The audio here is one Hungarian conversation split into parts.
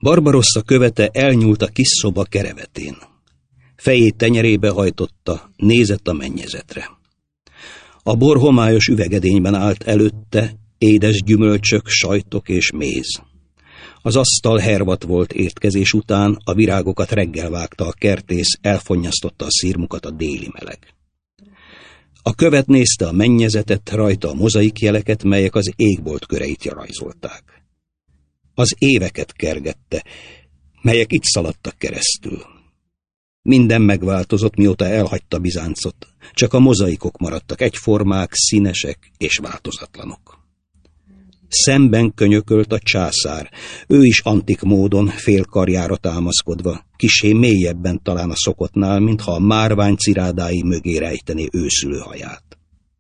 Barbarossa követe elnyúlt a kis szoba kerevetén. Fejét tenyerébe hajtotta, nézett a mennyezetre. A bor homályos üvegedényben állt előtte, édes gyümölcsök, sajtok és méz. Az asztal hervat volt értkezés után, a virágokat reggel vágta a kertész, elfonnyasztotta a szirmukat a déli meleg. A követ nézte a mennyezetet, rajta a mozaikjeleket, melyek az égbolt köreit rajzolták. Az éveket kergette, melyek itt szaladtak keresztül. Minden megváltozott, mióta elhagyta Bizáncot, csak a mozaikok maradtak egyformák, színesek és változatlanok. Szemben könyökölt a császár, ő is antik módon fél karjára támaszkodva, kissé mélyebben talán a szokottnál, mintha a márvány cirádái mögé rejtené őszülő haját.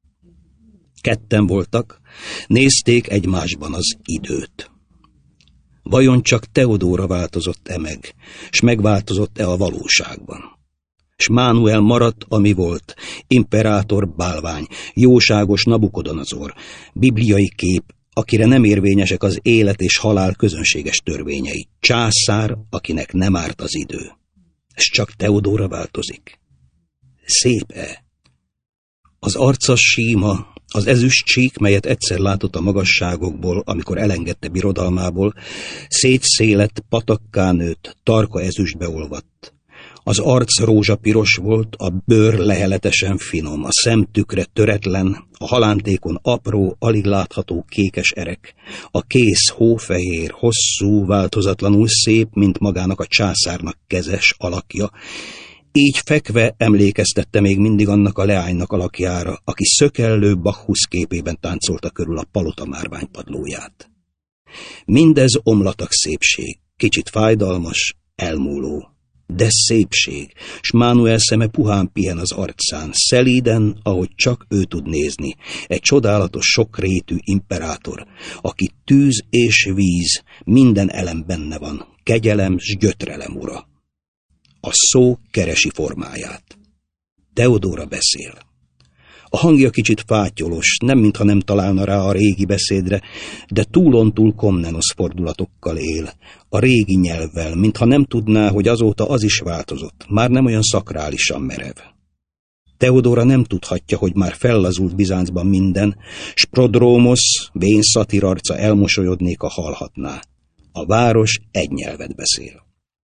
Ketten voltak, nézték egymásban az időt. Vajon csak Teodóra változott-e meg, s megváltozott-e a valóságban? S Mánuel maradt, ami volt, imperátor bálvány, jóságos Nabukodonozor, bibliai kép, akire nem érvényesek az élet és halál közönséges törvényei, császár, akinek nem árt az idő. És csak Teodóra változik. Szép-e? Az arca síma, az ezüst csík, melyet egyszer látott a magasságokból, amikor elengedte birodalmából, szétszélett, patakká nőtt, tarka ezüstbe olvadt. Az arc rózsapiros volt, a bőr leheletesen finom, a szemtükre töretlen, a halántékon apró, alig látható kékes erek, a kéz hófehér, hosszú, változatlanul szép, mint magának a császárnak kezes alakja. Így fekve emlékeztette még mindig annak a leánynak alakjára, aki szökellő Bacchus képében táncolta körül a palota márványpadlóját. Mindez omlatak szépség, kicsit fájdalmas, elmúló. De szépség, s Mánuel szeme puhán pihen az arcán, szelíden, ahogy csak ő tud nézni, egy csodálatos sokrétű imperátor, aki tűz és víz, minden elem benne van, kegyelem s gyötrelem ura. A szó keresi formáját. Teodóra beszél. A hangja kicsit fátyolos, nem mintha nem találna rá a régi beszédre, de túlontúl Komnenos fordulatokkal él, a régi nyelvvel, mintha nem tudná, hogy azóta az is változott, már nem olyan szakrálisan merev. Teodóra nem tudhatja, hogy már fellazult Bizáncban minden, s Prodrómosz, vén szatír arca elmosolyodnék, a hallhatná. A város egy nyelvet beszél.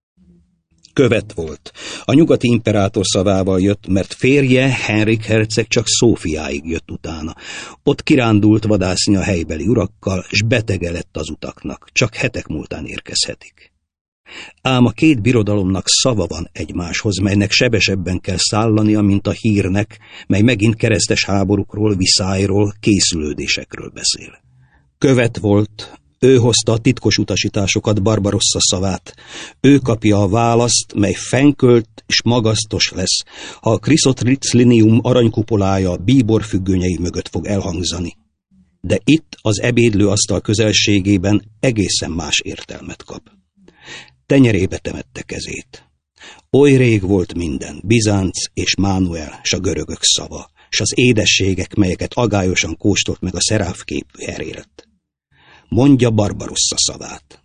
Követ volt. A nyugati imperátor szavával jött, mert férje, Henrik herceg csak Szófiáig jött utána. Ott kirándult vadászni a helybeli urakkal, s betege lett az utaknak, csak hetek múltán érkezhetik. Ám a két birodalomnak szava van egymáshoz, melynek sebesebben kell szállania, mint a hírnek, mely megint keresztes háborúkról, viszályról, készülődésekről beszél. Követ volt. Ő hozta a titkos utasításokat, Barbarossa szavát. Ő kapja a választ, mely fenkölt és magasztos lesz, ha a Chrysotryclinium aranykupolája bíbor függönyei mögött fog elhangzani. De itt az ebédlőasztal közelségében egészen más értelmet kap. Tenyerébe temette kezét. Oly rég volt minden, Bizánc és Mánuel, s a görögök szava, s az édességek, melyeket agályosan kóstolt meg a szeráf képű herélet. Mondja Barbarossa szavát.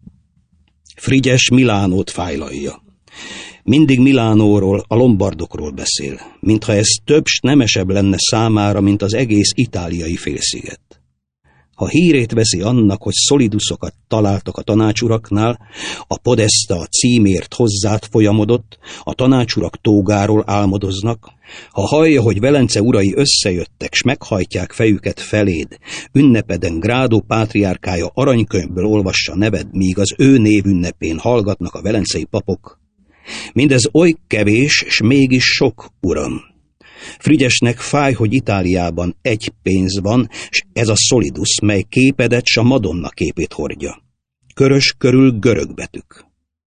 Frigyes Milánót fájlalja. Mindig Milánóról, a lombardokról beszél, mintha ez több s nemesebb lenne számára, mint az egész itáliai félsziget. Ha hírét veszi annak, hogy szoliduszokat találtak a tanácsuraknál, a Podesta a címért hozzád folyamodott, a tanácsurak tógáról álmodoznak, ha hallja, hogy Velence urai összejöttek, s meghajtják fejüket feléd, ünnepeden Grádó pátriárkája aranykönyvből olvassa neved, míg az ő névünnepén hallgatnak a velencei papok. Mindez oly kevés, s mégis sok, uram. Frigyesnek fáj, hogy Itáliában egy pénz van, s ez a Solidus, mely képedet s a Madonna képét hordja. Körös körül görög betűk.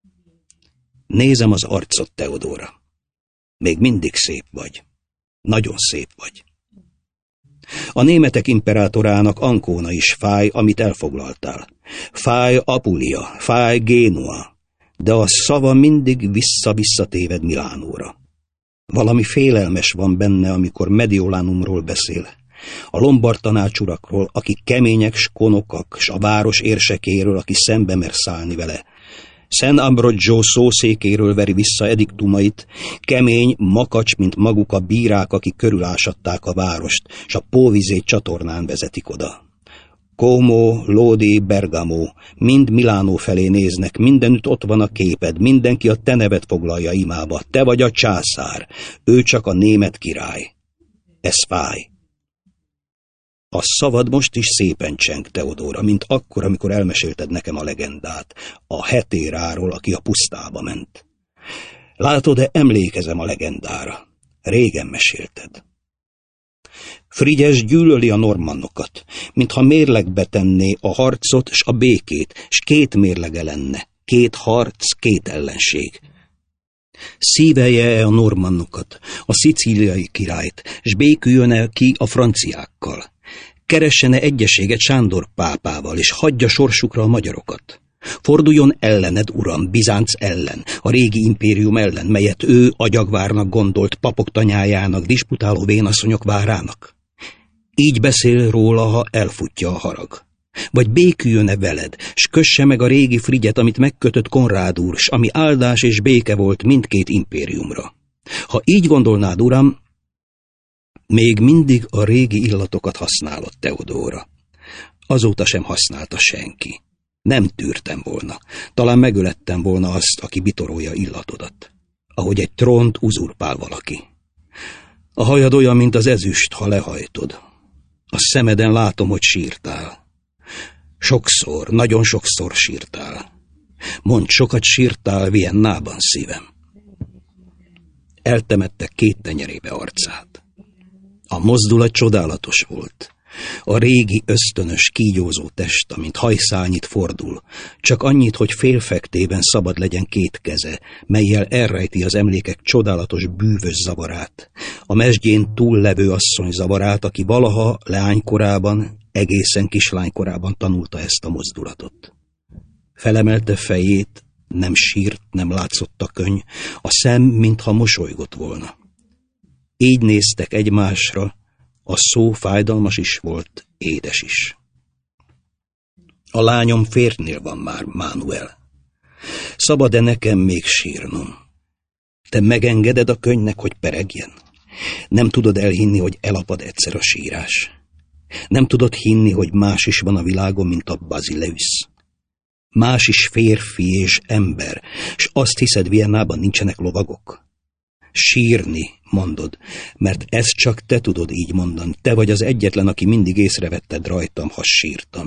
Nézem az arcot, Teodóra. Még mindig szép vagy. Nagyon szép vagy. A németek imperátorának Ancona is fáj, amit elfoglaltál. Fáj Apulia, fáj Génua, de a szava mindig vissza-vissza téved Milánóra. Valami félelmes van benne, amikor Mediolanumról beszél. A lombard tanácsurakról, akik kemények s konokak, s a város érsekéről, aki szembe mer szállni vele. San Ambrogio szószékéről veri vissza ediktumait, kemény, makacs, mint maguk a bírák, akik körülásadták a várost, s a Póvizét csatornán vezetik oda. Como, Lodi, Bergamo, mind Milánó felé néznek, mindenütt ott van a képed, mindenki a te nevet foglalja imába, te vagy a császár, ő csak a német király. Ez fáj. A szavad most is szépen cseng, Teodóra, mint akkor, amikor elmesélted nekem a legendát, a hetéráról, aki a pusztába ment. Látod-e, emlékezem a legendára. Régen mesélted. Frigyes gyűlöli a normannokat, mintha mérlegbe tenné a harcot s a békét, s két mérlege lenne, két harc, két ellenség. Szívelje-e a normannokat, a szicíliai királyt, s béküljön-e ki a franciákkal? Keressen-e egyességet Sándor pápával, és hagyja sorsukra a magyarokat? Forduljon ellened, uram, Bizánc ellen, a régi impérium ellen, melyet ő agyagvárnak gondolt, papok tanyájának, disputáló vénasszonyok várának? Így beszél róla, ha elfutja a harag. Vagy béküljön-e veled, s kösse meg a régi Frigyet, amit megkötött Konrád úr, s ami áldás és béke volt mindkét impériumra. Ha így gondolnád, uram, még mindig a régi illatokat használod, Teodóra. Azóta sem használta senki. Nem tűrtem volna. Talán megölettem volna azt, aki bitorolja illatodat. Ahogy egy trónt uzurpál valaki. A hajad olyan, mint az ezüst, ha lehajtod. A szemeden látom, hogy sírtál. Sokszor, nagyon sokszor sírtál. Mondd, sokat sírtál Viennában, szívem. Eltemette két tenyerébe arcát. A mozdulat csodálatos volt. A régi ösztönös, kígyózó test, amint hajszálnyit fordul, csak annyit, hogy félfektében szabad legyen két keze, mellyel elrejti az emlékek csodálatos bűvös zavarát, a mesdjén túllevő asszony zavarát, aki valaha leánykorában, egészen kislánykorában tanulta ezt a mozdulatot. Felemelte fejét, nem sírt, nem látszott a könny, a szem, mintha mosolygott volna. Így néztek egymásra, a szó fájdalmas is volt, édes is. A lányom férjnél van már, Mánuel. Szabad-e nekem még sírnom? Te megengeded a könnynek, hogy peregjen? Nem tudod elhinni, hogy elapad egyszer a sírás? Nem tudod hinni, hogy más is van a világon, mint a Basileus? Más is férfi és ember, s azt hiszed, Viennában nincsenek lovagok? Sírni, mondod, mert ezt csak te tudod így mondani. Te vagy az egyetlen, aki mindig észrevetted rajtam, ha sírtam.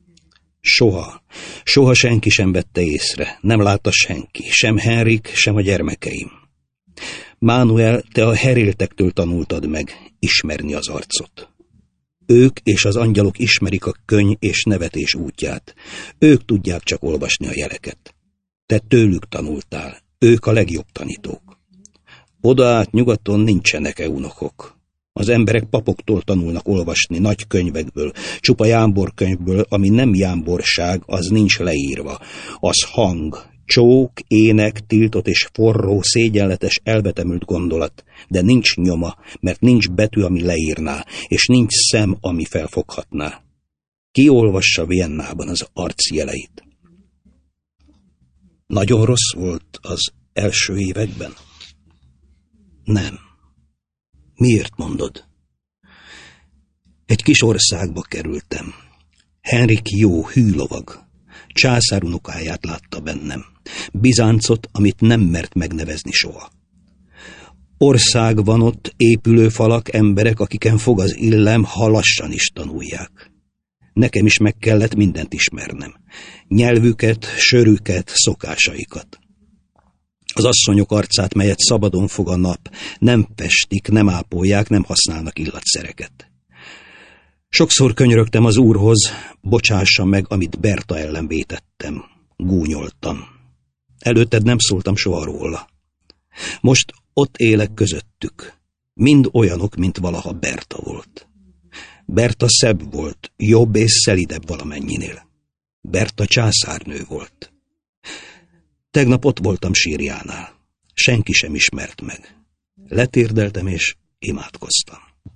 Soha senki sem vette észre, nem látta senki, sem Henrik, sem a gyermekeim. Mánuel, te a heréltektől tanultad meg ismerni az arcot. Ők és az angyalok ismerik a könny és nevetés útját. Ők tudják csak olvasni a jeleket. Te tőlük tanultál, ők a legjobb tanítók. Oda át nyugaton nincsenek eunokok. Az emberek papoktól tanulnak olvasni, nagy könyvekből, csupa jámborkönyvből, ami nem jámborság, az nincs leírva. Az hang, csók, ének, tiltott és forró, szégyenletes, elvetemült gondolat, de nincs nyoma, mert nincs betű, ami leírná, és nincs szem, ami felfoghatná. Ki olvassa Viennában az arc jeleit? Nagyon rossz volt az első években? Nem. Miért mondod? Egy kis országba kerültem. Henrik jó, hű lovag. Császár unokáját látta bennem. Bizáncot, amit nem mert megnevezni soha. Ország van ott, épülő falak, emberek, akiken fog az illem, ha lassan is tanulják. Nekem is meg kellett mindent ismernem. Nyelvüket, sörüket, szokásaikat. Az asszonyok arcát, melyet szabadon fog a nap, nem festik, nem ápolják, nem használnak illatszereket. Sokszor könyörögtem az úrhoz, bocsássa meg, amit Berta ellen vétettem. Gúnyoltam. Előtted nem szóltam soha róla. Most ott élek közöttük. Mind olyanok, mint valaha Berta volt. Berta szebb volt, jobb és szelidebb valamennyinél. Berta császárnő volt. Tegnap ott voltam sírjánál. Senki sem ismert meg. Letérdeltem és imádkoztam.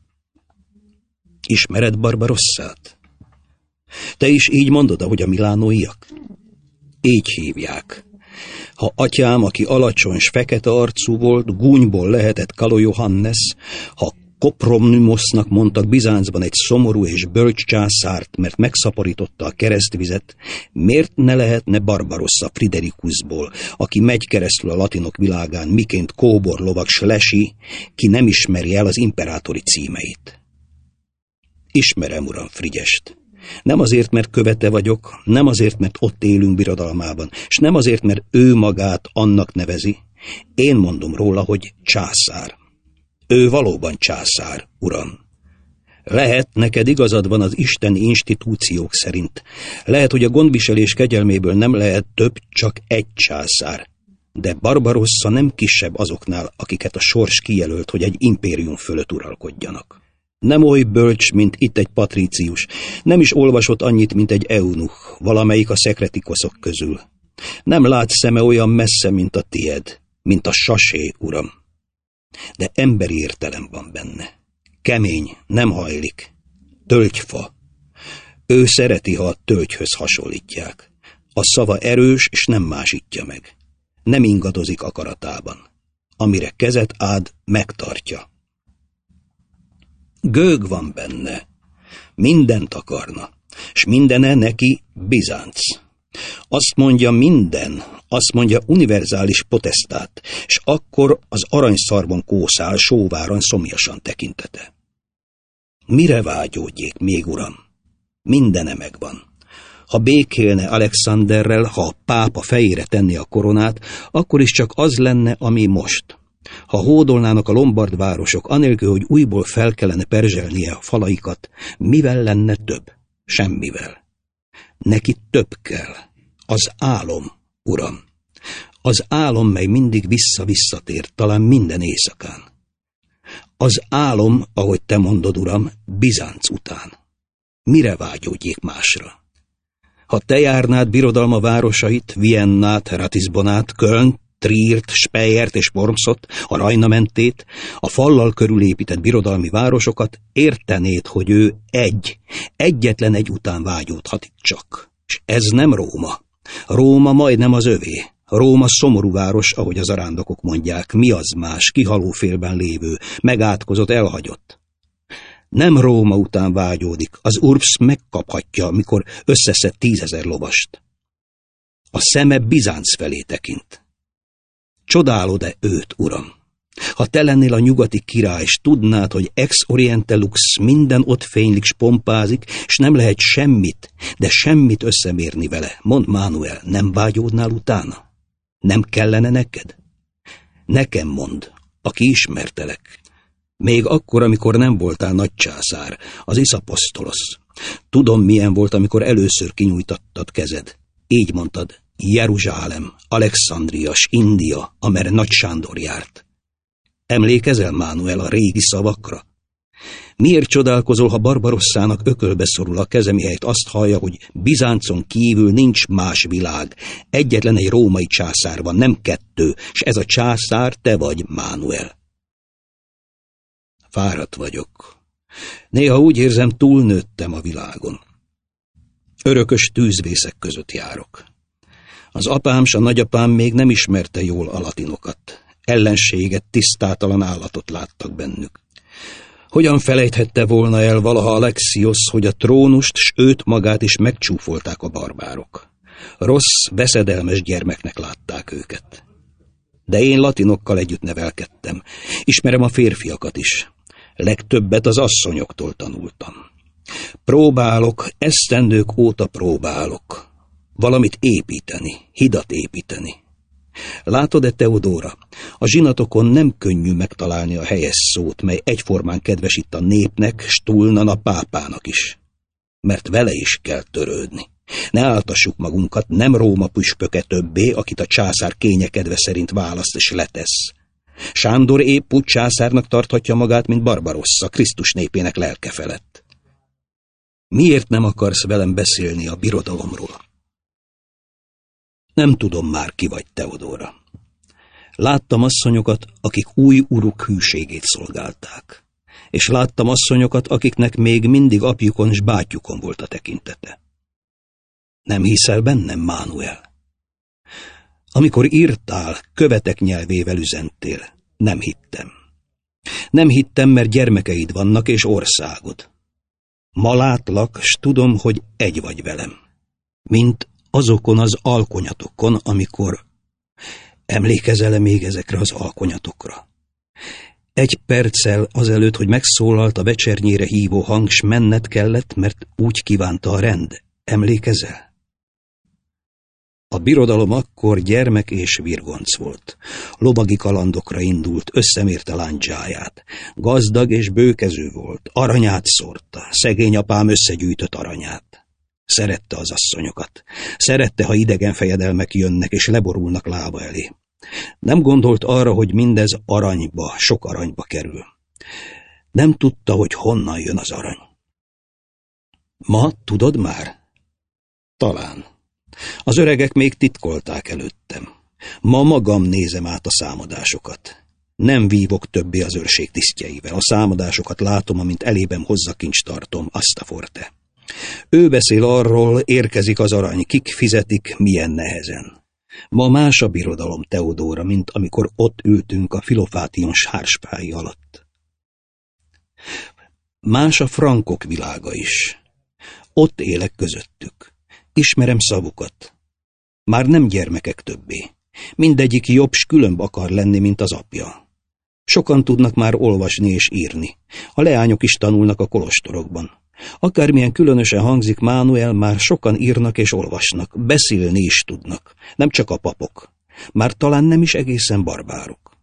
Ismered Barbarosszát? Te is így mondod, ahogy a milánóiak? Így hívják. Ha atyám, aki alacsony s fekete arcú volt, gúnyból lehetett Kaló Johannes, ha Kopromnymosznak mondtak Bizáncban egy szomorú és bölcs császárt, mert megszaporította a keresztvizet, miért ne lehetne Barbarossa Friderikusból, aki megy keresztül a latinok világán, miként kóbor lovag Slesi, ki nem ismeri el az imperátori címeit? Ismerem, uram, Frigyest. Nem azért, mert követe vagyok, nem azért, mert ott élünk birodalmában, és nem azért, mert ő magát annak nevezi. Én mondom róla, hogy császár. Ő valóban császár, uram. Lehet, neked igazad van az isteni institúciók szerint. Lehet, hogy a gondviselés kegyelméből nem lehet több, csak egy császár. De Barbarossa nem kisebb azoknál, akiket a sors kijelölt, hogy egy impérium fölött uralkodjanak. Nem oly bölcs, mint itt egy patrícius, nem is olvasott annyit, mint egy eunuch, valamelyik a szekretikoszok közül. Nem lát szeme olyan messze, mint a tied, mint a sasé, uram. De emberi értelem van benne. Kemény, nem hajlik. Tölgyfa. Ő szereti, ha a tölgyhöz hasonlítják. A szava erős, és nem másítja meg. Nem ingadozik akaratában. Amire kezet ád, megtartja. Gőg van benne. Mindent akarna, és mindene neki Bizánc. Azt mondja minden, azt mondja univerzális potesztát, és akkor az aranyszarvon kószál sóváron szomjasan tekintete. Mire vágyódjék még, uram? Mindene megvan. Ha békélne Alexanderrel, ha a pápa fejére tenné a koronát, akkor is csak az lenne, ami most. Ha hódolnának a lombard városok, anélkül, hogy újból fel kellene perzselnie a falaikat, mivel lenne több? Semmivel. Neki több kell. Az álom, uram. Az álom, mely mindig visszatér, talán minden éjszakán. Az álom, ahogy te mondod, uram, Bizánc után. Mire vágyódjék másra? Ha te járnád birodalma városait, Viennát, Ratisbonát, Kölnt, Triert, Speyert és Wormsot, a Rajna mentét, a fallal körülépített birodalmi városokat, értenéd, hogy ő egyetlen egy után vágyódhat itt csak. És ez nem Róma. Róma majdnem az övé. Róma szomorú város, ahogy az arándokok mondják, mi az más, kihalófélben lévő, megátkozott, elhagyott. Nem Róma után vágyódik, az Urbs megkaphatja, mikor összeszed 10 000 lovast. A szeme Bizánc felé tekint. Csodálod-e őt, uram? Ha te lennél a nyugati király, és tudnád, hogy ex oriente lux minden ott fénylik, s pompázik, és nem lehet semmit, de semmit összemérni vele, mondd, Mánuel, nem vágyódnál utána? Nem kellene neked? Nekem mondd, aki ismertelek. Még akkor, amikor nem voltál nagy császár, az Iszaposztolosz. Tudom, milyen volt, amikor először kinyújtattad kezed. Így mondtad, Jeruzsálem, Alexandria s India, amerre Nagy Sándor járt. Emlékezel, Mánuel, a régi szavakra? Miért csodálkozol, ha Barbarosszának ökölbe szorul a keze, mihelyt azt hallja, hogy Bizáncon kívül nincs más világ, egyetlen egy római császár van, nem 2, és ez a császár te vagy, Mánuel. Fáradt vagyok. Néha úgy érzem, túlnőttem a világon. Örökös tűzvészek között járok. Az apám s a nagyapám még nem ismerte jól a latinokat. Ellenséget, tisztátalan állatot láttak bennük. Hogyan felejthette volna el valaha Alexios, hogy a trónust s őt magát is megcsúfolták a barbárok? Rossz, veszedelmes gyermeknek látták őket. De én latinokkal együtt nevelkedtem. Ismerem a férfiakat is. Legtöbbet az asszonyoktól tanultam. Próbálok, esztendők óta próbálok. Valamit építeni, hidat építeni. Látod-e, Teodóra, a zsinatokon nem könnyű megtalálni a helyes szót, mely egyformán kedvesít a népnek, s túlnan a pápának is. Mert vele is kell törődni. Ne áltassuk magunkat, nem Róma püspöke többé, akit a császár kényekedve szerint választ és letesz. Sándor épp úgy császárnak tarthatja magát, mint Barbarossa, Krisztus népének lelke felett. Miért nem akarsz velem beszélni a birodalomról? Nem tudom már, ki vagy, Teodóra. Láttam asszonyokat, akik új uruk hűségét szolgálták, és láttam asszonyokat, akiknek még mindig apjukon és bátyjukon volt a tekintete. Nem hiszel bennem, Mánuel? Amikor írtál, követek nyelvével üzentél. Nem hittem. Nem hittem, mert gyermekeid vannak és országod. Ma látlak, s tudom, hogy egy vagy velem. Mint azokon az alkonyatokon, amikor... Emlékezel-e még ezekre az alkonyatokra? 1 perccel azelőtt, hogy megszólalt a vecsernyére hívó hang, s menned kellett, mert úgy kívánta a rend. Emlékezel? A birodalom akkor gyermek és virgonc volt. Lovagi kalandokra indult, összemérte lándzsáját. Gazdag és bőkezű volt, aranyát szórta, szegény apám összegyűjtött aranyát. Szerette az asszonyokat. Szerette, ha idegen fejedelmek jönnek és leborulnak lába elé. Nem gondolt arra, hogy mindez aranyba, sok aranyba kerül. Nem tudta, hogy honnan jön az arany. Ma tudod már? Talán. Az öregek még titkolták előttem. Ma magam nézem át a számadásokat. Nem vívok többé az őrség tisztjeivel. A számadásokat látom, amint elében hozza kincstartom, Astaforte. Ő beszél arról, érkezik az arany, kik fizetik, milyen nehezen. Ma más a birodalom, Teodóra, mint amikor ott ültünk a Filofátion sárspái alatt. Más a frankok világa is. Ott élek közöttük. Ismerem szavukat. Már nem gyermekek többé. Mindegyik jobb s különb akar lenni, mint az apja. Sokan tudnak már olvasni és írni. A leányok is tanulnak a kolostorokban. Akármilyen különösen hangzik, Mánuel, már sokan írnak és olvasnak, beszélni is tudnak, nem csak a papok. Már talán nem is egészen barbárok.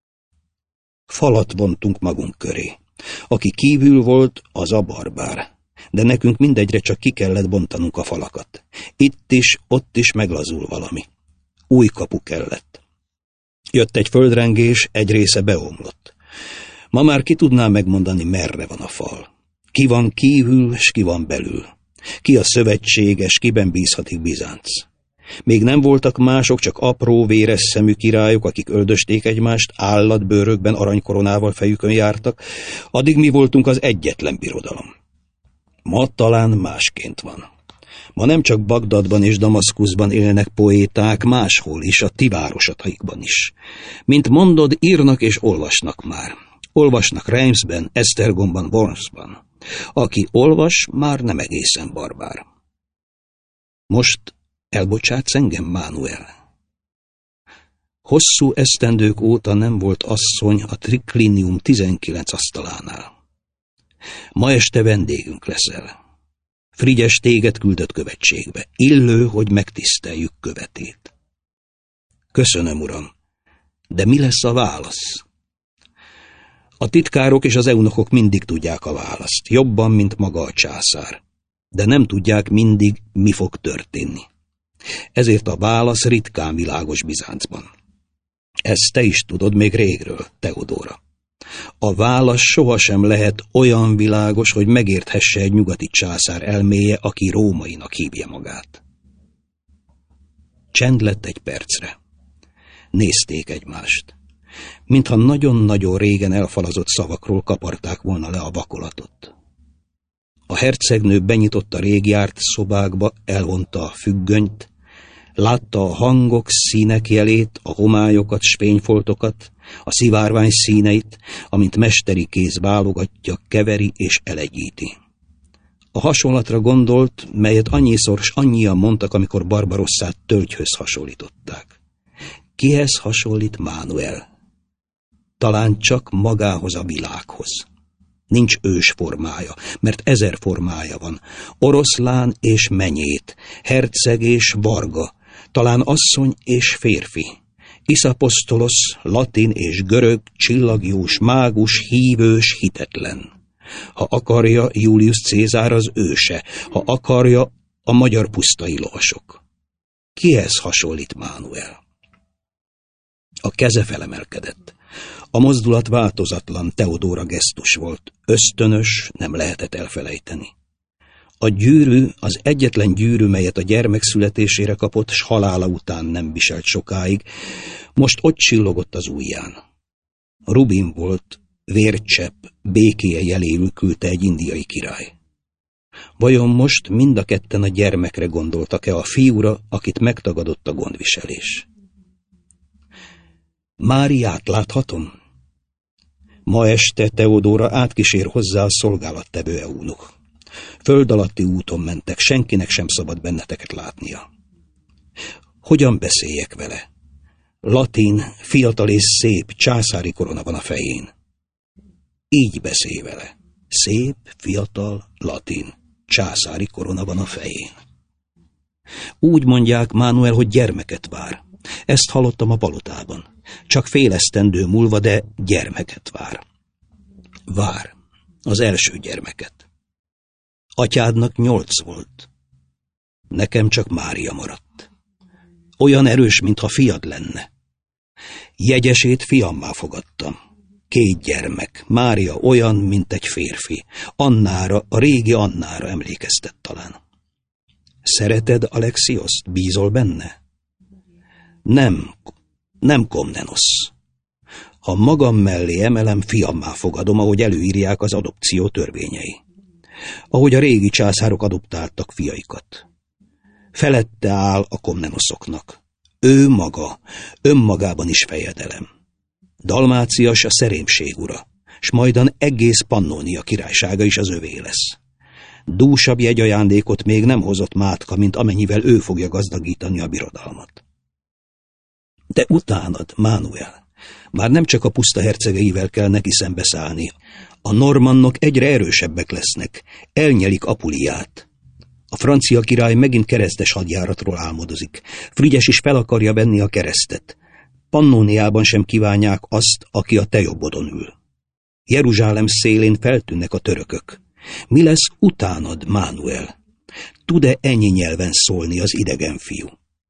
Falat vontunk magunk köré. Aki kívül volt, az a barbár. De nekünk mindegyre csak ki kellett bontanunk a falakat. Itt is, ott is meglazul valami. Új kapu kellett. Jött egy földrengés, egy része beomlott. Ma már ki tudná megmondani, merre van a fal. Ki van kívül, s ki van belül. Ki a szövetséges, kiben bízhatik Bizánc. Még nem voltak mások, csak apró, véres szemű királyok, akik öldösték egymást, állatbőrökben aranykoronával fejükön jártak, addig mi voltunk az egyetlen birodalom. Ma talán másként van. Ma nem csak Bagdadban és Damaszkuszban élnek poéták, máshol is, a ti városataikban is. Mint mondod, írnak és olvasnak már. Olvasnak Reimsben, Esztergomban, Wormsban. Aki olvas, már nem egészen barbár. Most elbocsátsz engem, Mánuel? Hosszú esztendők óta nem volt asszony a Triclinium 19 asztalánál. Ma este vendégünk leszel. Frigyes téged küldött követségbe. Illő, hogy megtiszteljük követét. Köszönöm, uram, de mi lesz a válasz? A titkárok és az eunokok mindig tudják a választ, jobban, mint maga a császár, de nem tudják mindig, mi fog történni. Ezért a válasz ritkán világos Bizáncban. Ezt te is tudod még régről, Teodóra. A válasz sohasem lehet olyan világos, hogy megérthesse egy nyugati császár elméje, aki rómainak hívja magát. Csend lett egy percre. Nézték egymást. Mintha nagyon-nagyon régen elfalazott szavakról kaparták volna le a vakolatot. A hercegnő benyitotta rég járt szobákba, elvonta a függönyt, látta a hangok, színek jelét, a homályokat, s fényfoltokat, a szivárvány színeit, amint mesteri kéz válogatja, keveri és elegyíti. A hasonlatra gondolt, melyet annyiszor s annyian mondtak, amikor Barbarosszát tölgyhöz hasonlították. Kihez hasonlít Mánuel? Talán csak magához a világhoz. Nincs ős formája, mert 1000 formája van. Oroszlán és menyét, herceg és varga, talán asszony és férfi. Iszaposztolosz, latin és görög, csillagjós, mágus, hívős, hitetlen. Ha akarja, Julius Cézár az őse, ha akarja, a magyar pusztai lovasok. Kihez hasonlít Mánuel? A keze felemelkedett. A mozdulat változatlan, Teodóra gesztus volt, ösztönös, nem lehetett elfelejteni. A gyűrű, az egyetlen gyűrű, melyet a gyermek születésére kapott, s halála után nem viselt sokáig, most ott csillogott az ujján. Rubin volt, vércsepp, békéje jeléül küldte egy indiai király. Vajon most mind a ketten a gyermekre gondoltak-e, a fiúra, akit megtagadott a gondviselés? Máriát láthatom? Ma este Teodóra átkísér hozzá a szolgálattevő eunuch. Föld alatti úton mentek, senkinek sem szabad benneteket látnia. Hogyan beszéljek vele? Latin, fiatal és szép, császári korona van a fején. Így beszélj vele. Szép, fiatal, latin, császári korona van a fején. Úgy mondják, Mánuel, hogy gyermeket vár. Ezt hallottam a palotában. Csak fél esztendő múlva, de gyermeket vár. Vár. Az első gyermeket. Atyádnak 8 volt. Nekem csak Mária maradt. Olyan erős, mintha fiad lenne. Jegyesét fiammá fogadtam. 2 gyermek. Mária olyan, mint egy férfi. Annára, a régi Annára emlékeztet talán. Szereted Alexioszt? Bízol benne? Nem Komnenosz. Ha magam mellé emelem, fiammá fogadom, ahogy előírják az adopció törvényei. Ahogy a régi császárok adoptáltak fiaikat. Felette áll a Komnenoszoknak. Ő maga, önmagában is fejedelem. Dalmácias a szerémség ura, s majdan egész Pannónia királysága is az övé lesz. Dúsabb jegyajándékot még nem hozott Mátka, mint amennyivel ő fogja gazdagítani a birodalmat. De utánad, Mánuel, már nem csak a puszta hercegeivel kell neki szembeszállni. A normannok egyre erősebbek lesznek, elnyelik Apuliát. A francia király megint keresztes hadjáratról álmodozik. Frigyes is fel akarja venni a keresztet. Pannóniában sem kívánják azt, aki a te jobbodon ül. Jeruzsálem szélén feltűnnek a törökök. Mi lesz utánad, Mánuel? Tud-e ennyi nyelven szólni az idegen fiú?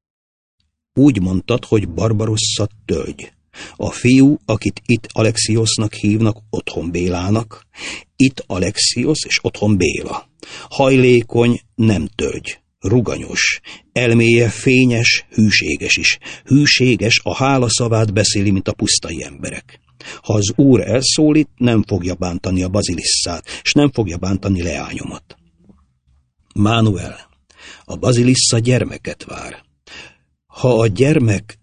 Úgy mondtad, hogy Barbarossa tölgy. A fiú, akit itt Alexiosnak hívnak, otthon Bélának, itt Alexios és otthon Béla. Hajlékony, nem tölgy, ruganyos, elméje fényes, hűséges is. Hűséges, a hála szavát beszéli, mint a pusztai emberek. Ha az úr elszólít, nem fogja bántani a Bazilisszát, és nem fogja bántani leányomat. Mánuel, a Bazilissa gyermeket vár. Ha a gyermek...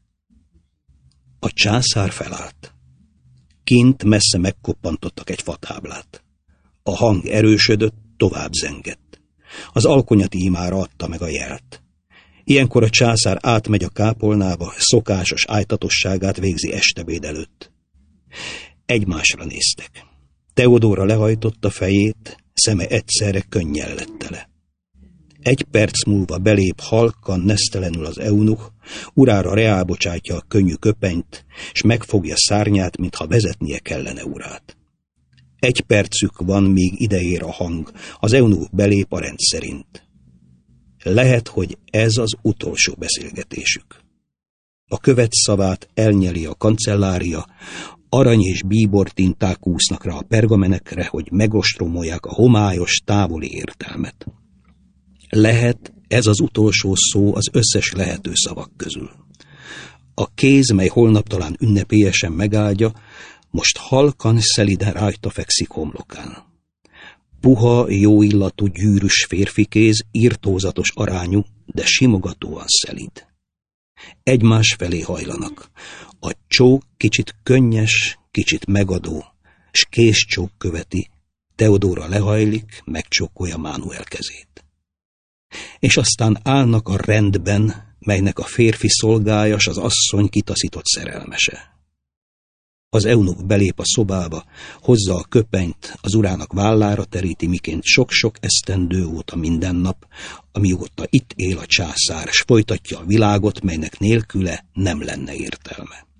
A császár felállt. Kint messze megkoppantottak egy fatáblát. A hang erősödött, tovább zengett. Az alkonyati imára adta meg a jelt. Ilyenkor a császár átmegy a kápolnába, szokásos ájtatosságát végzi estebéd előtt. Egymásra néztek. Teodóra lehajtotta fejét, szeme egyszerre könnyel lett tele. 1 perc múlva belép halkan, nesztelenül az eunuch, urára reálbocsátja a könnyű köpenyt, s megfogja szárnyát, mintha vezetnie kellene urát. 1 percük van, míg ideér a hang, az eunuch belép a rend szerint. Lehet, hogy ez az utolsó beszélgetésük. A követ szavát elnyeli a kancellária, arany és bíbor tinták úsznak rá a pergamenekre, hogy megostromolják a homályos, távoli értelmet. Lehet ez az utolsó szó az összes lehető szavak közül. A kéz, mely holnap talán ünnepélyesen megáldja, most halkan, szeliden rajta fekszik homlokán. Puha, jó illatú, gyűrűs férfi kéz, irtózatos arányú, de simogatóan szelíd. Egymás felé hajlanak. A csók kicsit könnyes, kicsit megadó, s kézcsók követi. Teodóra lehajlik, megcsókolja Mánuel kezét. És aztán állnak a rendben, melynek a férfi szolgája, s az asszony kitaszított szerelmese. Az eunuch belép a szobába, hozza a köpenyt, az urának vállára teríti, miként sok-sok esztendő óta minden nap, amióta itt él a császár, s folytatja a világot, melynek nélküle nem lenne értelme.